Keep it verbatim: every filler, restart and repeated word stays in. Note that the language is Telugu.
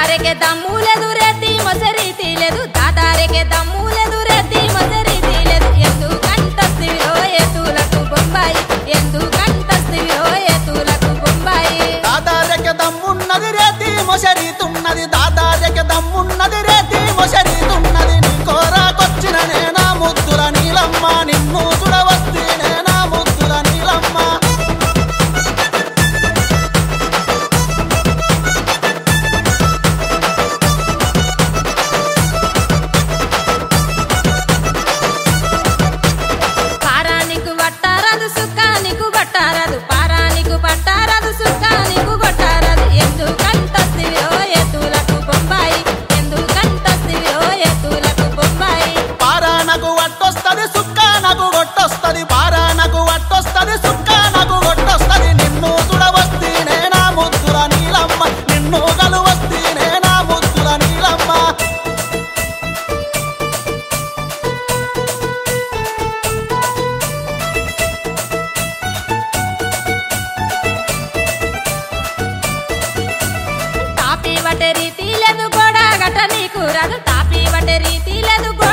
దాదారెకే దమ్ము లేదు రేతి మొసరీతి లేదు దాదారెకే దమ్ము లేదు రేతి మొసరీతి లేదు ఎందుకంటస్తివిరో ఏతులకు బొంబాయి ఎందుకంటస్తివిరో ఏతులకు బొంబాయి దాదారెకే దమ్మున్నది రేతి మొసరీతున్నది దాదారెకే దమ్మున్నది రేతి మొసరీతున్నది నీ కోరాకొచ్చిన నేనా ముద్దుల నీలమ్మ నిన్ను చూడవస్తి నేనా ముద్దుల నీలమ్మ పారానికి పట్టారదు సుఖానికి పట్టారదు పారానికి పట్టారదు సుఖానికి కొట్టారదు ఎందుకంటస్తివిరో ఏతులకు బొంబాయి ఎందుకంటస్తివిరో ఏతులకు బొంబాయి పారానకు వట్టొస్తది సుక్క నాకు కొట్టొస్తది పారానకు వట్టొస్తది సుక్క నాకు కొట్టొస్తది నిన్ను చూడవస్తి నేనా ముద్దుల నీలమ్మ నిన్ను కలువస్తి నేనా ముద్దుల నీలమ్మ తాపి వటే రీతి లేదు గోడ గట నీకు రాదు తాపి వటే రీతి లేదు గోడ